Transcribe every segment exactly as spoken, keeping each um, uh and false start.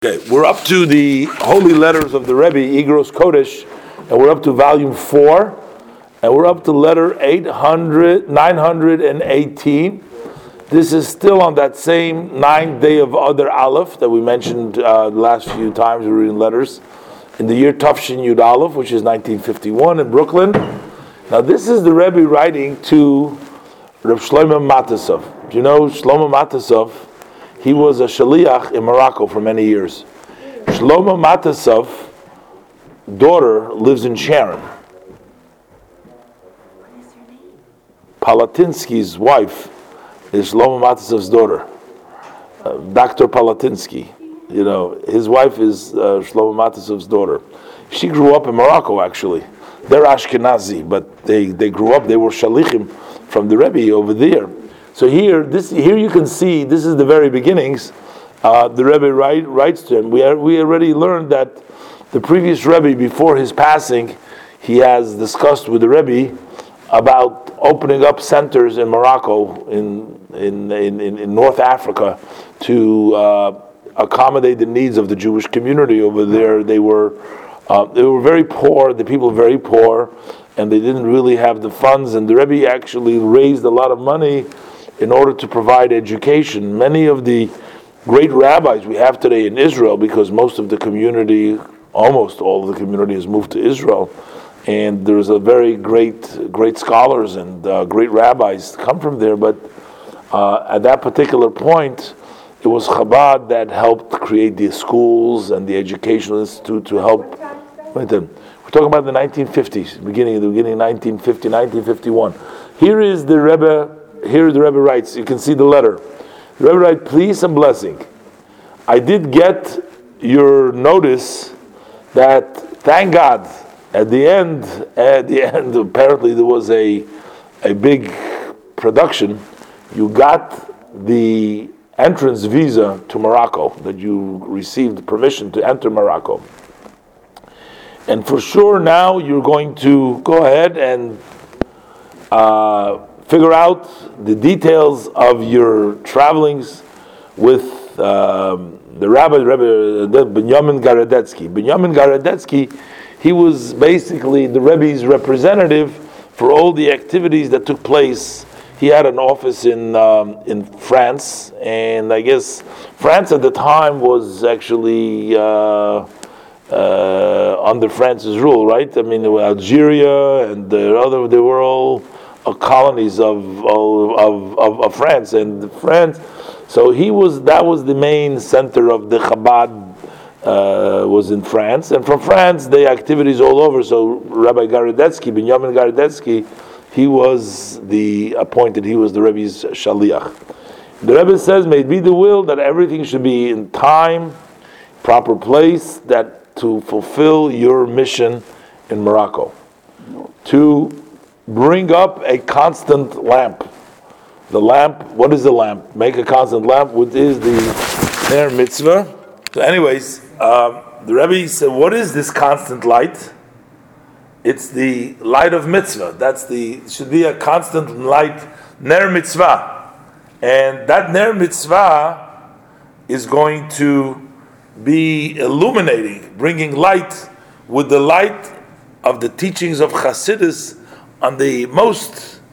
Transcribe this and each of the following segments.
Okay, we're up to the Holy Letters of the Rebbe, Igros Kodesh, and we're up to volume four, and we're up to letter eight hundred, nine hundred eighteen. This is still on that same ninth day of Adar Aleph that we mentioned uh, the last few times we were reading letters, in the year Tafshin Yud Aleph, which is nineteen fifty-one in Brooklyn. Now this is the Rebbe writing to Reb Shlomo Matasov. Do you know Shlomo Matasov? He was a shaliach in Morocco for many years. Shlomo Matasov's daughter lives in Sharon. Palatinsky's wife is Shlomo Matasov's daughter, uh, Doctor Palatinsky. You know, his wife is uh, Shlomo Matasov's daughter. She grew up in Morocco, actually. They're Ashkenazi, but they, they grew up, they were shalichim from the Rebbe over there. So here, this here you can see, this is the very beginnings. Uh, the Rebbe write, writes to him. We are, we already learned that the previous Rebbe, before his passing, he has discussed with the Rebbe about opening up centers in Morocco, in in in, in North Africa, to uh, accommodate the needs of the Jewish community over there. They were uh, they were very poor. The people were very poor, and they didn't really have the funds. And the Rebbe actually raised a lot of money in order to provide education. Many of the great rabbis we have today in Israel, because most of the community, almost all of the community has moved to Israel, and there's a very great, great scholars and uh, great rabbis come from there, but uh, at that particular point, it was Chabad that helped create the schools and the educational institute to help. Wait then. We're talking about the nineteen fifties, beginning of the beginning of nineteen fifty, nineteen fifty-one. Here is the Rebbe. Here the Rebbe writes, you can see the letter. The Rebbe writes, please and blessing. I did get your notice that, thank God, at the end, at the end, apparently there was a a big production. You got the entrance visa to Morocco, that you received permission to enter Morocco. And for sure now you're going to go ahead and uh, figure out the details of your travelings with um, the Rabbi, Rebbe Binyamin Garadetsky. Binyamin Garadetsky, he was basically the Rebbe's representative for all the activities that took place. He had an office in um, in France, and I guess France at the time was actually uh, uh, under France's rule, right? I mean, Algeria and the other, they were all Uh, colonies of of, of of France and France, so he was that was the main center of the Chabad uh, was in France, and from France the activities all over. So Rabbi Garadetsky, Binyamin Garadetsky, he was the appointed. He was the Rebbe's shaliach. The Rebbe says, "May it be the will that everything should be in time, proper place, that to fulfill your mission in Morocco, to bring up a constant lamp. The lamp, what is the lamp? Make a constant lamp, which is the Ner Mitzvah." So anyways, um, the Rebbe said, what is this constant light? It's the light of Mitzvah. That's the, should be a constant light, Ner Mitzvah. And that Ner Mitzvah is going to be illuminating, bringing light with the light of the teachings of Chassidus on the most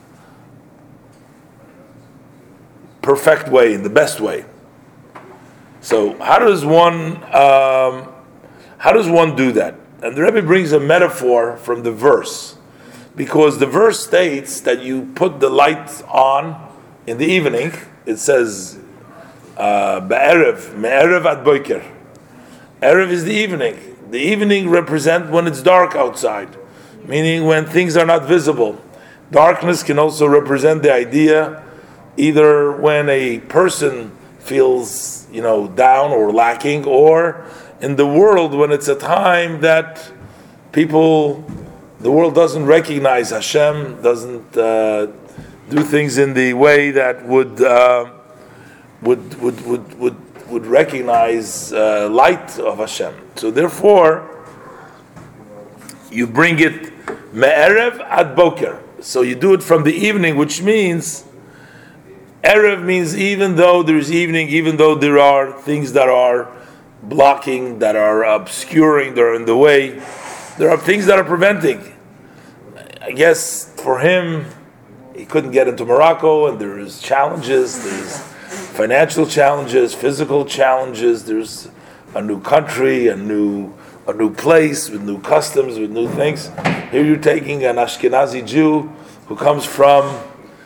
perfect way, in the best way. So how does one um, how does one do that? And the Rebbe brings a metaphor from the verse, because the verse states that you put the light on in the evening. It says Be'erev, Me'erev ad boiker. Erev is the evening. The evening represents when it's dark outside, meaning when things are not visible. Darkness can also represent the idea either when a person feels, you know, down or lacking, or in the world when it's a time that people, the world doesn't recognize Hashem, doesn't uh, do things in the way that would uh, would, would would would would recognize uh, light of Hashem. So therefore, you bring it Me'erev ad boker. So you do it from the evening, which means Erev means even though there's evening, even though there are things that are blocking, that are obscuring, that are in the way. There are things that are preventing. I guess for him, he couldn't get into Morocco, and there is challenges. There's financial challenges, physical challenges. There's a new country, a new a new place with new customs, with new things. Here you're taking an Ashkenazi Jew who comes from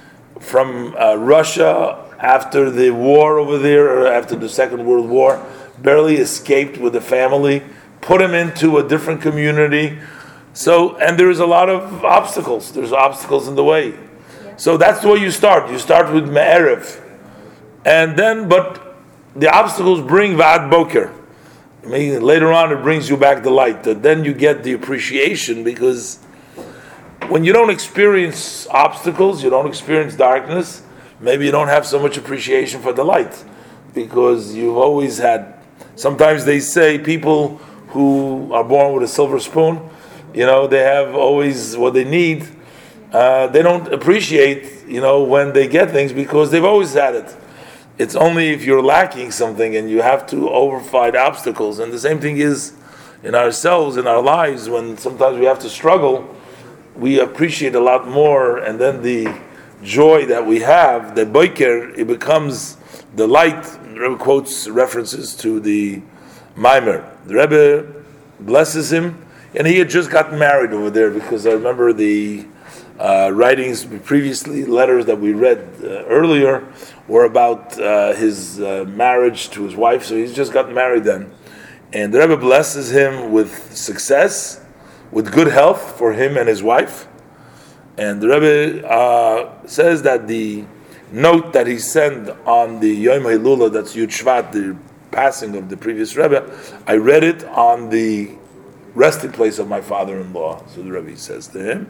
from uh, Russia after the war over there, or after the Second World War, barely escaped with the family, put him into a different community. So, and there's a lot of obstacles. There's obstacles in the way. Yeah. So that's the way you start. You start with Me'erev. And then, but the obstacles bring Va'ad Boker. I mean, later on it brings you back the light. Then you get the appreciation, because when you don't experience obstacles, you don't experience darkness, maybe you don't have so much appreciation for the light, because you've always had, sometimes they say people who are born with a silver spoon, you know, they have always what they need. Uh, they don't appreciate, you know, when they get things, because they've always had it. It's only if you're lacking something and you have to overfight obstacles. And the same thing is in ourselves, in our lives, when sometimes we have to struggle, we appreciate a lot more, and then the joy that we have, the boiker, it becomes the light. The Rebbe quotes references to the Maimer. The Rebbe blesses him, and he had just gotten married over there, because I remember the uh, writings previously, letters that we read uh, earlier, were about uh, his uh, marriage to his wife, so he's just gotten married then. And the Rebbe blesses him with success, with good health for him and his wife. And the Rebbe uh, says that the note that he sent on the Yom HaHilula, that's Yud Shvat, the passing of the previous Rebbe, I read it on the resting place of my father-in-law, so the Rebbe says to him.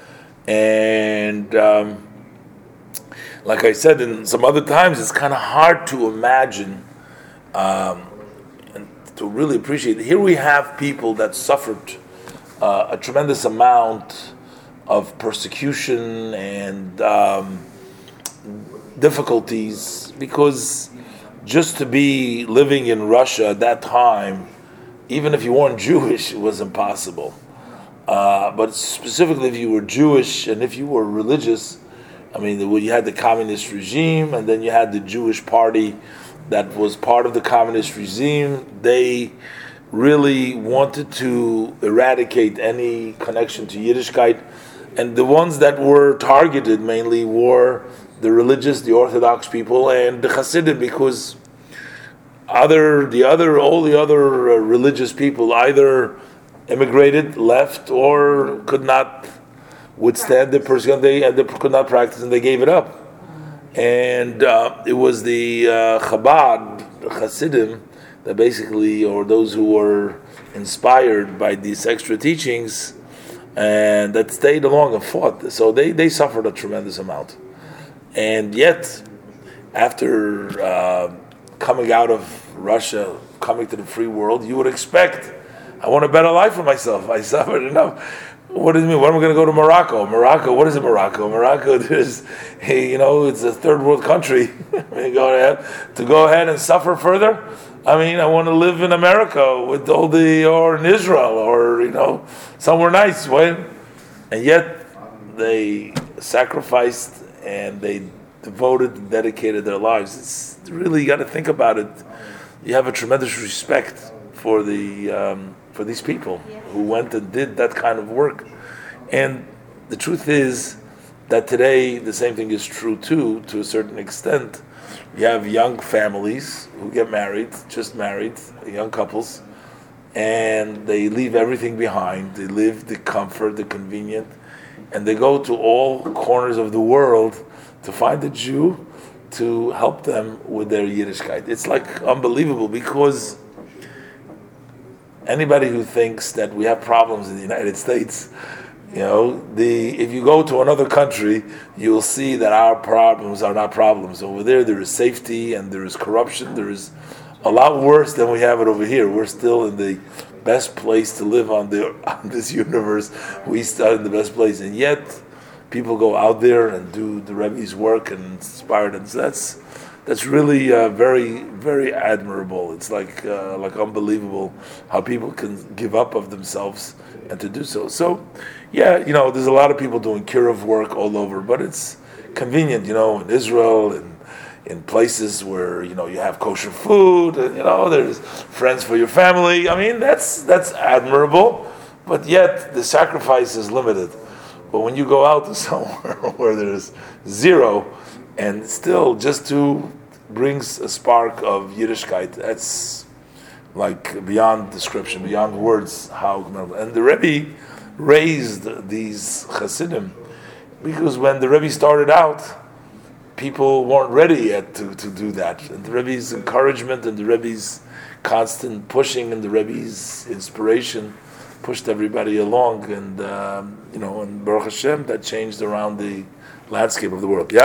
And um, like I said in some other times, it's kind of hard to imagine um, and to really appreciate. Here we have people that suffered uh, a tremendous amount of persecution and um, difficulties, because just to be living in Russia at that time, even if you weren't Jewish, it was impossible. Uh, but specifically if you were Jewish and if you were religious, I mean, you had the communist regime, and then you had the Jewish party that was part of the communist regime. They really wanted to eradicate any connection to Yiddishkeit, and the ones that were targeted mainly were the religious, the Orthodox people, and the Hasidim, because other, the other, all the other uh, religious people either immigrated, left, or could not withstand the persecution. They, they could not practice, and they gave it up. And uh, it was the uh, Chabad, the Hasidim, that basically, or those who were inspired by these extra teachings, and that stayed along and fought. So they, they suffered a tremendous amount. And yet, after uh, coming out of Russia, coming to the free world, you would expect, I want a better life for myself. I suffered enough. What does it mean? When am I going to go to Morocco? Morocco, what is it, Morocco? Morocco, there's, you know, it's a third world country. go ahead, to go ahead and suffer further? I mean, I want to live in America with all the, or in Israel, or, you know, somewhere nice. When, and yet, they sacrificed and they devoted and dedicated their lives. It's really, you got to think about it. You have a tremendous respect for the um, for these people who went and did that kind of work. And the truth is that today the same thing is true too, to a certain extent. You have young families who get married, just married, young couples, and they leave everything behind. They live the comfort, the convenient, and they go to all corners of the world to find a Jew to help them with their Yiddishkeit. It's like unbelievable, because anybody who thinks that we have problems in the United States, you know, the if you go to another country, you'll see that our problems are not problems. Over there, there is safety and there is corruption. There is a lot worse than we have it over here. We're still in the best place to live on the on this universe. We start in the best place, and yet people go out there and do the Rebbe's work and inspire them. So that's that's really uh, very, very admirable. It's like uh, like unbelievable how people can give up of themselves and to do so. So, yeah, you know, there's a lot of people doing kiruv work all over, but it's convenient, you know, in Israel and in places where you know you have kosher food, and you know there's friends for your family. I mean, that's that's admirable, but yet the sacrifice is limited. But when you go out to somewhere where there's zero, and still just to brings a spark of Yiddishkeit, that's like beyond description, beyond words. How and the Rebbe raised these Hasidim because when the Rebbe started out, people weren't ready yet to, to do that. And the Rebbe's encouragement and the Rebbe's constant pushing and the Rebbe's inspiration pushed everybody along, and um, you know, and Baruch Hashem, that changed around the landscape of the world. Yeah.